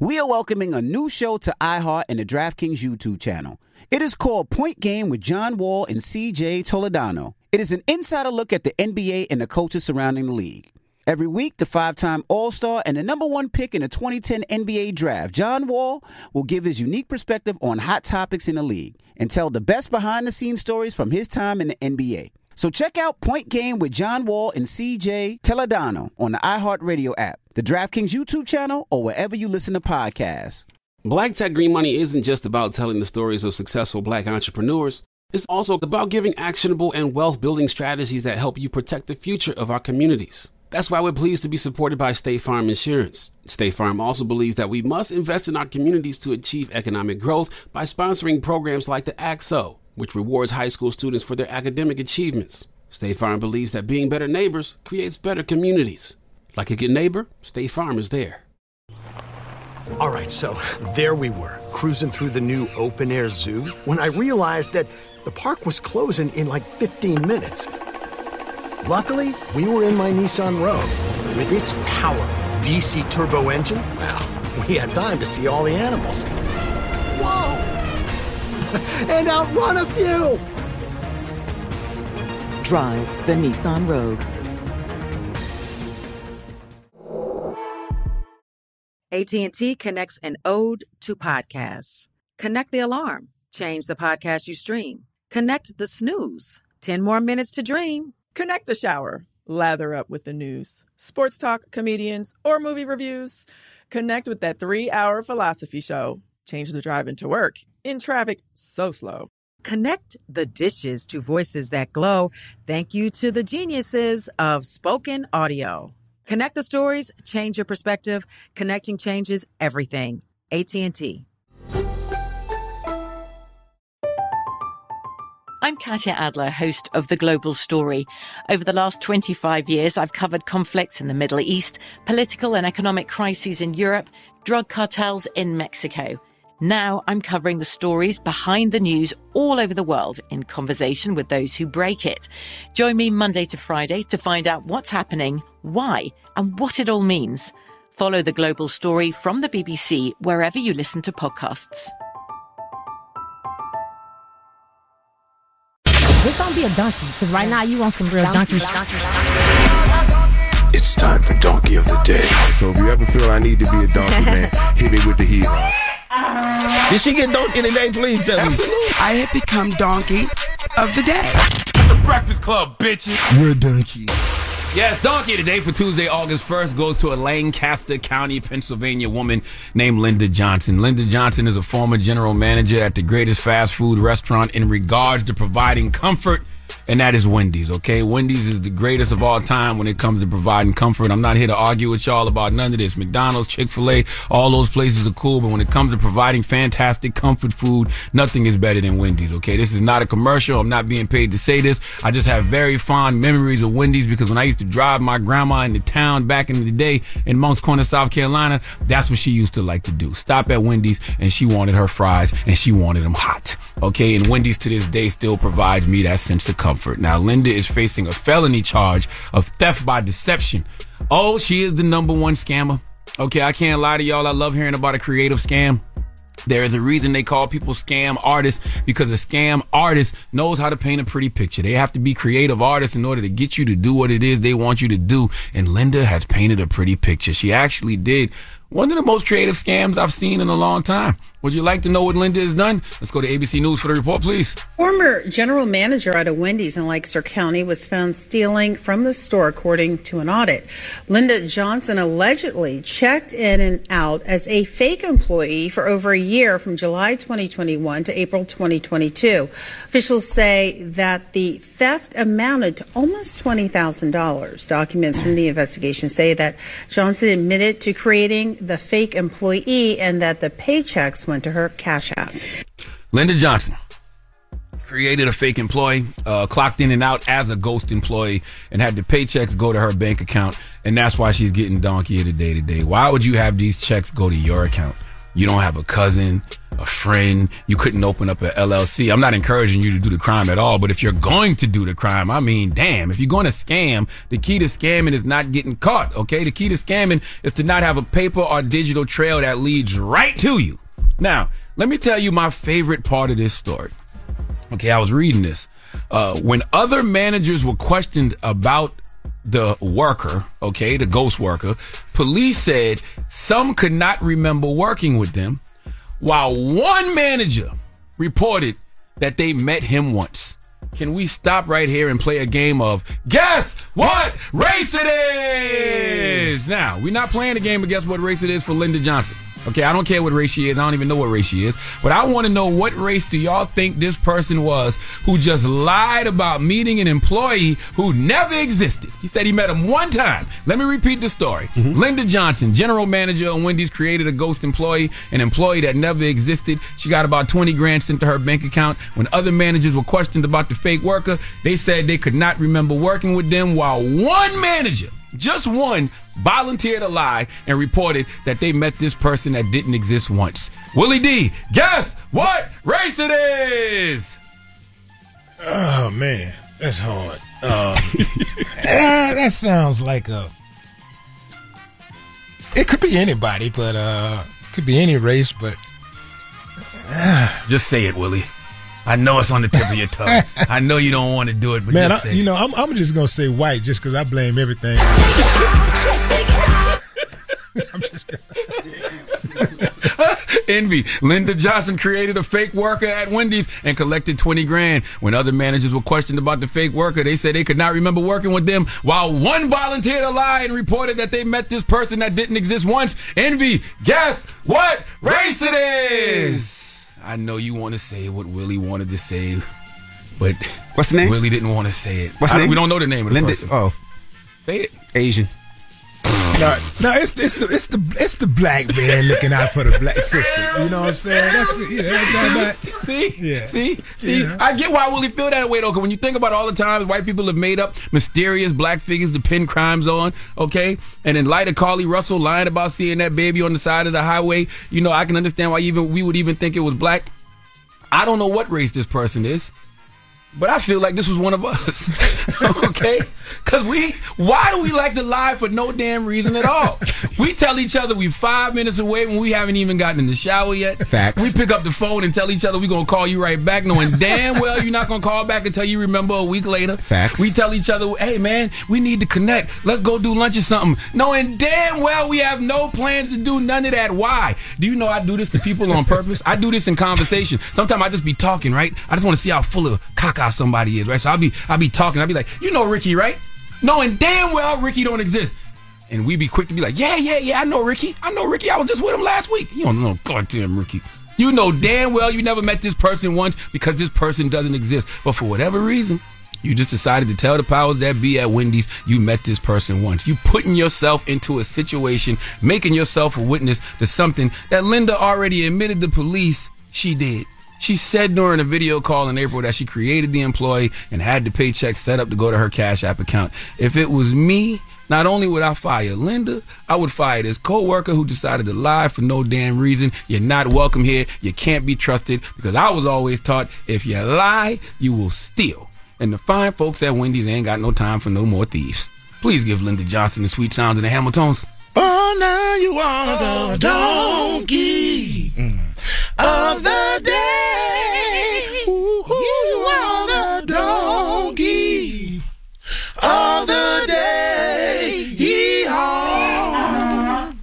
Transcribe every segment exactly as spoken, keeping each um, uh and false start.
We are welcoming a new show to iHeart and the DraftKings YouTube channel. It is called Point Game with John Wall and C J Toledano. It is an insider look at the N B A and the coaches surrounding the league. Every week, the five-time All-Star and the number one pick in the twenty ten N B A Draft, John Wall, will give his unique perspective on hot topics in the league and tell the best behind-the-scenes stories from his time in the N B A. So check out Point Game with John Wall and C J Toledano on the iHeartRadio app, the DraftKings YouTube channel, or wherever you listen to podcasts. Black Tech Green Money isn't just about telling the stories of successful black entrepreneurs. It's also about giving actionable and wealth-building strategies that help you protect the future of our communities. That's why we're pleased to be supported by State Farm Insurance. State Farm also believes that we must invest in our communities to achieve economic growth by sponsoring programs like the A C S O, which rewards high school students for their academic achievements. State Farm believes that being better neighbors creates better communities. Like a good neighbor, State Farm is there. All right, so there we were, cruising through the new open-air zoo, when I realized that the park was closing in like fifteen minutes. Luckily, we were in my Nissan Rogue. With its powerful V C turbo engine, well, we had time to see all the animals. Whoa! And outrun a few! Drive the Nissan Rogue. A T and T connects an ode to podcasts. Connect the alarm. Change the podcast you stream. Connect the snooze. Ten more minutes to dream. Connect the shower. Lather up with the news. Sports talk, comedians, or movie reviews. Connect with that three-hour philosophy show. Change the drive into work. In traffic so slow. Connect the dishes to voices that glow. Thank you to the geniuses of spoken audio. Connect the stories, change your perspective. Connecting changes everything. A T and T. I'm Katya Adler, host of The Global Story. Over the last twenty-five years, I've covered conflicts in the Middle East, political and economic crises in Europe, drug cartels in Mexico. Now I'm covering the stories behind the news all over the world in conversation with those who break it. Join me Monday to Friday to find out what's happening, why, and what it all means. Follow The Global Story from the B B C wherever you listen to podcasts. This gonna be a donkey, because right now you want some real donkey shit. It's time for Donkey of the Day. So if you ever feel I need to be a donkey, man, hit me with the heel. Did she get donkey today? Please tell me. Absolutely. I had become donkey of the day. The Breakfast Club, bitches. We're donkeys. Yes, Donkey today for Tuesday, August first goes to a Lancaster County, Pennsylvania woman named Linda Johnson. Linda Johnson is a former general manager at the greatest fast food restaurant in regards to providing comfort, and that is Wendy's, okay? Wendy's is the greatest of all time when it comes to providing comfort. I'm not here to argue with y'all about none of this. McDonald's, Chick-fil-A, all those places are cool, but when it comes to providing fantastic comfort food, nothing is better than Wendy's, okay? This is not a commercial. I'm not being paid to say this. I just have very fond memories of Wendy's because when I used to drive my grandma into town back in the day in Moncks Corner, South Carolina, that's what she used to like to do. Stop at Wendy's, and she wanted her fries, and she wanted them hot, okay? And Wendy's to this day still provides me that sense of comfort. Now, Linda is facing a felony charge of theft by deception. Oh, she is the number one scammer. Okay, I can't lie to y'all. I love hearing about a creative scam. There is a reason they call people scam artists, because a scam artist knows how to paint a pretty picture. They have to be creative artists in order to get you to do what it is they want you to do. And Linda has painted a pretty picture. She actually did one of the most creative scams I've seen in a long time. Would you like to know what Linda has done? Let's go to A B C News for the report, please. Former general manager at a Wendy's in Lancaster County was found stealing from the store, according to an audit. Linda Johnson allegedly checked in and out as a fake employee for over a year from July twenty twenty-one to April twenty twenty-two. Officials say that the theft amounted to almost twenty thousand dollars. Documents from the investigation say that Johnson admitted to creating the fake employee and that the paychecks went to her Cash App. Linda Johnson created a fake employee, uh, clocked in and out as a ghost employee, and had the paychecks go to her bank account, and that's why she's getting donkey of the day today. Why would you have these checks go to your account? You don't have a cousin, a friend. You couldn't open up an L L C. I'm not encouraging you to do the crime at all, but if you're going to do the crime, I mean, damn, if you're going to scam, the key to scamming is not getting caught, okay? The key to scamming is to not have a paper or digital trail that leads right to you. Now, let me tell you my favorite part of this story. Okay, I was reading this. Uh, when other managers were questioned about the worker, okay, the ghost worker, police said some could not remember working with them, while one manager reported that they met him once. Can we stop right here and play a game of guess what race it is? Now, we're not playing a game of guess what race it is for Linda Johnson. Okay, I don't care what race she is. I don't even know what race she is. But I want to know, what race do y'all think this person was who just lied about meeting an employee who never existed? He said he met him one time. Let me repeat the story. Mm-hmm. Linda Johnson, general manager of Wendy's, created a ghost employee, an employee that never existed. She got about twenty grand sent to her bank account. When other managers were questioned about the fake worker, they said they could not remember working with them, while one manager, just one, volunteered a lie and reported that they met this person that didn't exist once. Willie D, guess what race it is? Oh, man, that's hard. Uh, uh, that sounds like a... It could be anybody, but uh, could be any race, but... Uh, Just say it, Willie. I know it's on the tip of your tongue. I know you don't want to do it, but man, just I, say you it. know, I'm, I'm just gonna say white just because I blame everything. I'm just Envy. Linda Johnson created a fake worker at Wendy's and collected twenty grand. When other managers were questioned about the fake worker, they said they could not remember working with them, while one volunteered a lie and reported that they met this person that didn't exist once. Envy, guess what race it is? I know you want to say what Willie wanted to say, but what's the name? Willie didn't want to say it. What's the I, name? We don't know the name of the Linda, person. Oh, say it. Asian. No, no, it's it's the it's the it's the black man looking out for the black sister. You know what I'm saying? That's what, yeah. That's all that. See, yeah. see, see. Yeah. I get why Willie feel that way though. Because when you think about all the times white people have made up mysterious black figures to pin crimes on, okay, and in light of Carly Russell lying about seeing that baby on the side of the highway, you know, I can understand why even we would even think it was black. I don't know what race this person is, but I feel like this was one of us, okay? Because we, why do we like to lie for no damn reason at all? We tell each other we five minutes away when we haven't even gotten in the shower yet. Facts. We pick up the phone and tell each other we're going to call you right back, knowing damn well you're not going to call back until you remember a week later. Facts. We tell each other, hey, man, we need to connect. Let's go do lunch or something. Knowing damn well we have no plans to do none of that. Why? Do you know I do this to people on purpose? I do this in conversation. Sometimes I just be talking, right? I just want to see how full of caca somebody is, right? So I'll be I'll be talking. I'll be like, you know Ricky, right? Knowing damn well Ricky don't exist. And we be quick to be like, yeah, yeah, yeah, I know Ricky. I know Ricky. I was just with him last week. You don't know goddamn Ricky. You know damn well you never met this person once because this person doesn't exist. But for whatever reason, you just decided to tell the powers that be at Wendy's you met this person once. You putting yourself into a situation, making yourself a witness to something that Linda already admitted to police she did. She said during a video call in April that she created the employee and had the paycheck set up to go to her Cash App account. If it was me, not only would I fire Linda, I would fire this co-worker who decided to lie for no damn reason. You're not welcome here. You can't be trusted, because I was always taught if you lie, you will steal. And the fine folks at Wendy's ain't got no time for no more thieves. Please give Linda Johnson the sweet sounds and the Hamiltons. Oh, now you are the donkey mm. of the day. Ooh, you are the donkey of the day. Yee-haw.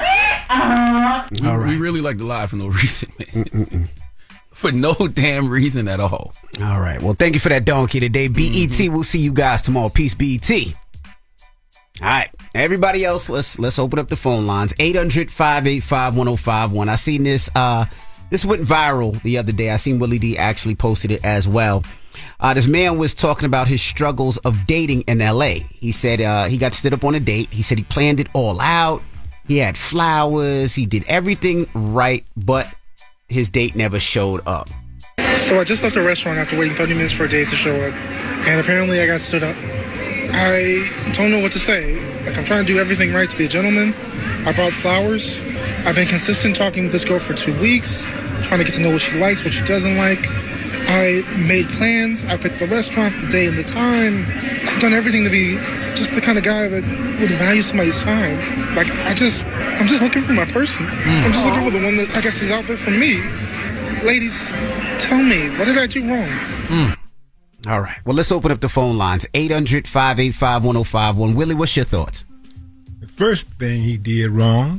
We, all right. We really like to lie for no reason, man. Mm-mm-mm. For no damn reason at all. All right. Well, thank you for that donkey today. B E T, mm-hmm. We'll see you guys tomorrow. Peace, B E T. All right. Everybody else, let's let's open up the phone lines. eight hundred, five eight five, one oh five one. I seen this. Uh, this went viral the other day. I seen Willie D actually posted it as well. Uh, this man was talking about his struggles of dating in L A. He said uh, he got stood up on a date. He said he planned it all out. He had flowers. He did everything right, but his date never showed up. So I just left a restaurant after waiting thirty minutes for a date to show up. And apparently I got stood up. I don't know what to say. Like, I'm trying to do everything right to be a gentleman. I brought flowers. I've been consistent talking with this girl for two weeks, trying to get to know what she likes, what she doesn't like. I made plans. I picked the restaurant, the day, and the time. I've done everything to be just the kind of guy that would value somebody's time. Like, I just, I'm just looking for my person. Mm. I'm just looking for the one that I guess is out there for me. Ladies, tell me, what did I do wrong? Mm. All right. Well, let's open up the phone lines. eight hundred, five eight five, one oh five one. Willie, what's your thoughts? The first thing he did wrong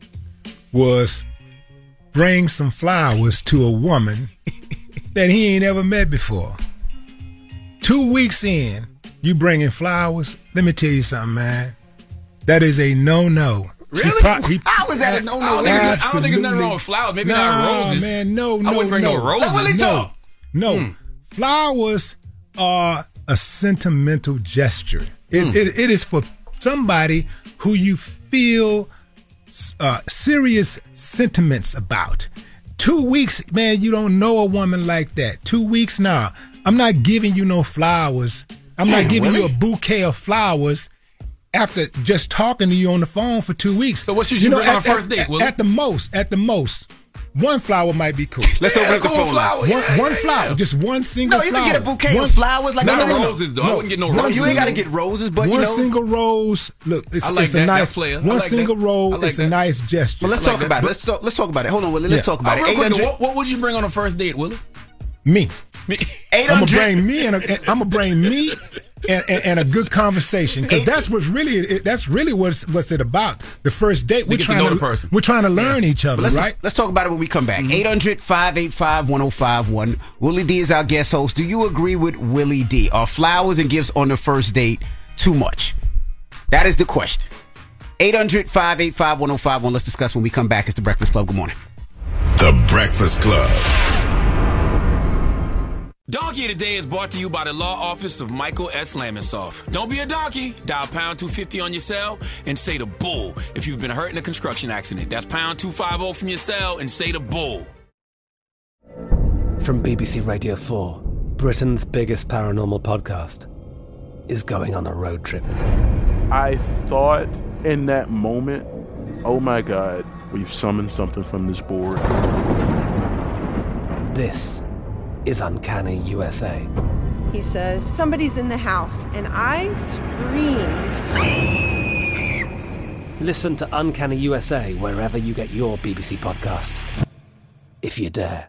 was bring some flowers to a woman that he ain't ever met before. Two weeks in, you bringing flowers? Let me tell you something, man. That is a no-no. Really? He pro- he, How is that a no-no? I don't, think I don't think there's nothing wrong with flowers. Maybe no, not roses. man, no, no, I wouldn't bring no. no roses. Let Willie no, talk. no. Hmm. Flowers are a sentimental gesture. It, Hmm. it, it is for somebody who you feel uh, serious sentiments about. Two weeks, man, you don't know a woman like that. Two weeks now. I'm not giving you no flowers. I'm Hey, not giving Willie? you a bouquet of flowers after just talking to you on the phone for two weeks. So what should you bring on a at, first date, at, Willie? at the most, at the most, one flower might be cool. Let's Yeah, open up the cool phone flower. line. One, Yeah, one yeah, flower, yeah. just one single No, you flower. can get a bouquet one, of flowers like no, that. no, no, roses, though. no. I wouldn't get no One roses. You ain't got to single- get roses, but one you know. single rose. Look, it's, I like it's that, a that nice player. I one like single that. rose. I like It's that. a nice gesture. Well, let's I talk like about that. it. Let's talk. Let's talk about it. Hold on, Willie. Let's Yeah. talk about Oh, it. real quick, eight hundred what, what would you bring on a first date, Willie? Me. Me. eight I'm gonna hundred bring me and a, I'm gonna bring me and, and, and a good conversation because that's what's really it, that's really what's what's it about. The first date, we're get to trying know to, the person. we're trying to learn each other, Let's, right? let's talk about it when we come back. eight hundred, five eight five, one oh five one. Willie D is our guest host. Do you agree with Willie D? Are flowers and gifts on the first date too much? That is the question. eight hundred, five eight five, one oh five one. Let's discuss when we come back. It's The Breakfast Club. Good morning. The Breakfast Club. Donkey Today is brought to you by the law office of Michael S. Lamonsoff. Don't be a donkey. Dial pound two fifty on your cell and say the bull if you've been hurt in a construction accident. That's pound two fifty from your cell and say the bull. From B B C Radio four, Britain's biggest paranormal podcast is going on a road trip. I thought in that moment, oh my God, we've summoned something from this board. This is Uncanny U S A. He says, somebody's in the house, and I screamed. Listen to Uncanny U S A wherever you get your B B C podcasts, if you dare.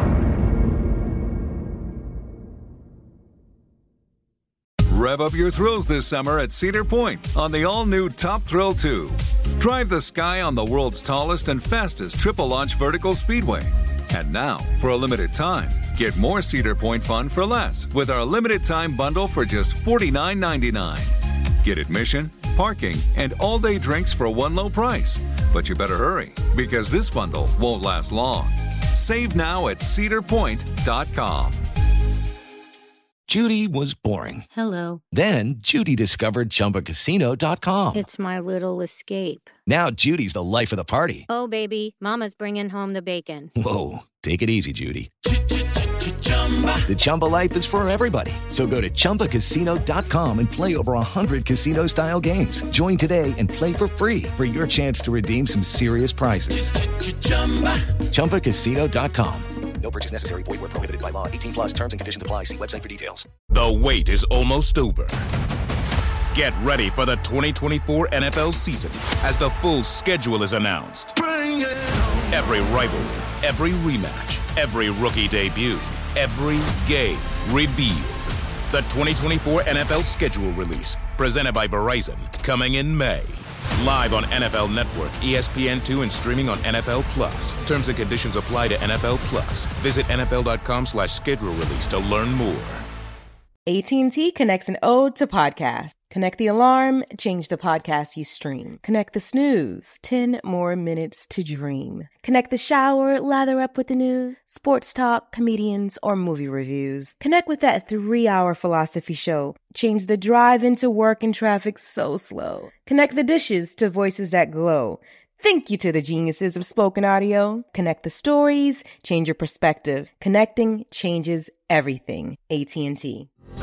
Rev up your thrills this summer at Cedar Point on the all-new Top Thrill two. Drive the sky on the world's tallest and fastest triple-launch vertical speedway. And now, for a limited time, get more Cedar Point fun for less with our limited-time bundle for just forty-nine ninety-nine. Get admission, parking, and all-day drinks for one low price. But you better hurry, because this bundle won't last long. Save now at cedar point dot com. Judy was boring. Hello. Then Judy discovered Chumba Casino dot com. It's my little escape. Now Judy's the life of the party. Oh, baby, mama's bringing home the bacon. Whoa, take it easy, Judy. The Chumba life is for everybody. So go to Chumba Casino dot com and play over one hundred casino-style games. Join today and play for free for your chance to redeem some serious prizes. Chumba Casino dot com. No purchase necessary. Void where prohibited by law. eighteen plus terms and conditions apply. See website for details. The wait is almost over. Get ready for the twenty twenty-four N F L season as the full schedule is announced. Every rivalry, every rematch, every rookie debut, every game revealed. The twenty twenty-four N F L schedule release, presented by Verizon, coming in May. Live on N F L Network, E S P N two, and streaming on N F L Plus. Terms and conditions apply to N F L Plus. Visit N F L dot com slash schedule release to learn more. A T and T connects an ode to podcast. Connect the alarm, change the podcast you stream. Connect the snooze, ten more minutes to dream. Connect the shower, lather up with the news, sports talk, comedians, or movie reviews. Connect with that three-hour philosophy show. Change the drive into work and traffic so slow. Connect the dishes to voices that glow. Thank you to the geniuses of spoken audio. Connect the stories, change your perspective. Connecting changes everything. A T and T.